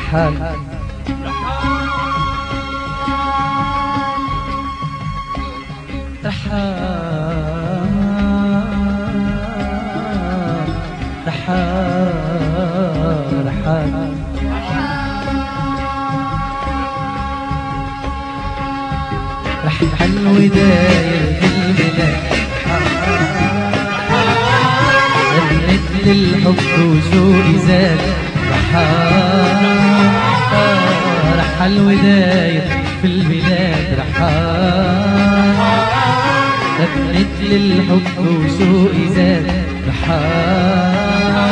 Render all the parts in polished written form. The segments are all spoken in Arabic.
رحال رحال رحال رحال رحال وداير في البلاد غنت للحب وشوقي زاد رحال وداير في البلاد رحال غنت للحب وشوقي زاد رحال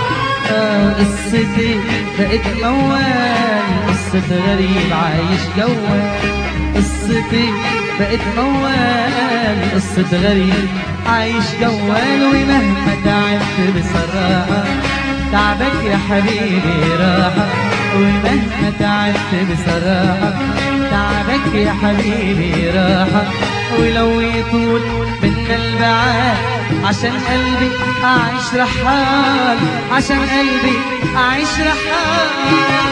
قصتي بقت موال قصة غريب عايش جوال قصتي بقت موال قصة غريب عايش جوال ومهما تعبت بصراحة تعبك يا حبيبي راحة ومهما تعبت بصراحة تعبك يا حبيبي راحة ولو يطول بينا البعاد عشان قلبي أعيش رحال عشان قلبي أعيش رحال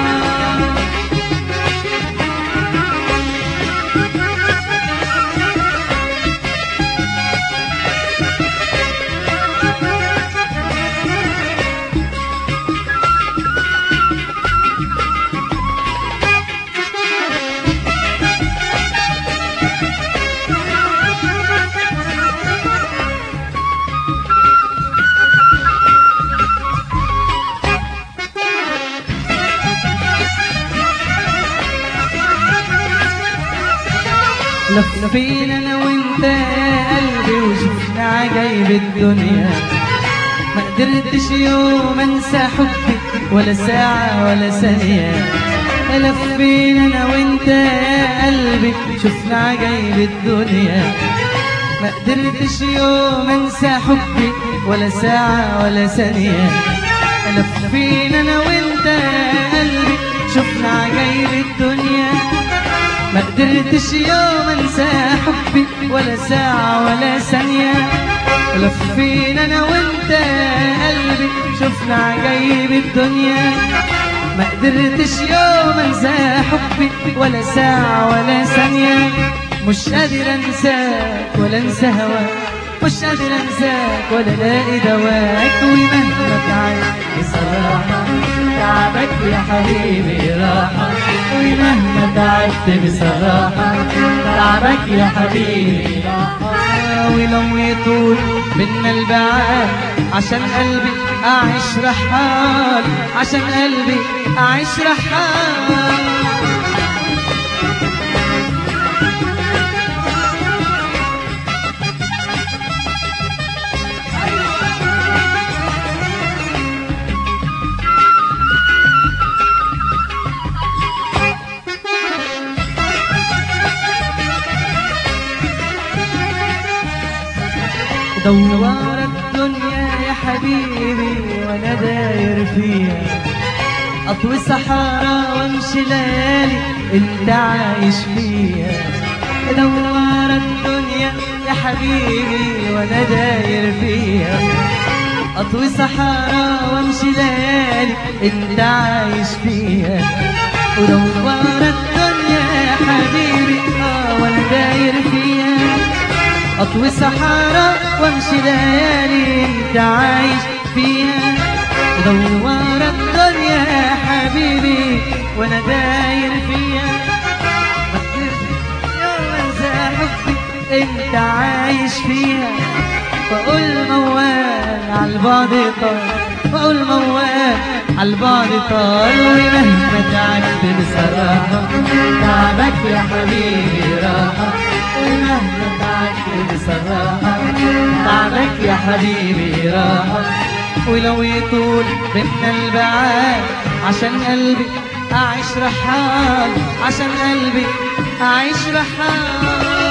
لفينا انا وانت يا قلبي وشفنا عجايب الدنيا ما قدرتش يوم انسى حبك ولا ساعة ولا ثانية لفينا انا وانت يا قلبي شفنا عجايب الدنيا ما قدرتش يوم انسى حبك ولا ساعة ولا ثانية لفينا انا وانت يا قلبي شفنا عجايب الدنيا ما قدرتش يوم انسى حبي ولا ساعة ولا ثانية لفينا انا وانت يا قلبي شفنا عجايب الدنيا ما قدرتش يوم انسى حبي ولا ساعة ولا ثانية مش قادر انساك ولا انسى هواك مش قادر انساك ولا الاقي دواك ومهما تعبت بصراحة تعبك يا حبيبي راحة ومهما تعبت بصراحة تعبك يا حبيبي راحة ولو يطول بينا البعاد عشان قلبي أعيش رحال عشان قلبي أعيش رحال دوار الدنيا يا حبيبي وانا داير فيها اطوي صحارى وامشي ليالي انت عايش فيها دوار الدنيا يا حبيبي وانا داير فيها اطوي صحارى وامشي ليالي انت عايش فيها ودوار الدنيا يا حبيبي وانا داير فيها أطوي صحارى وامشي ليالي انت عايش فيها دوار الدنيا يا حبيبي وانا داير فيها يوم انسى حبي انت عايش فيها بقول موال عالبعد طال بقول موال عالبعد طال ومهما تعبت بصراحة تعبك يا حبيبي راحة ومهما تعبت بصراحة تعبك يا حبيبي راحة ولو يطول بينا البعاد عشان قلبي أعيش رحال عشان قلبي أعيش رحال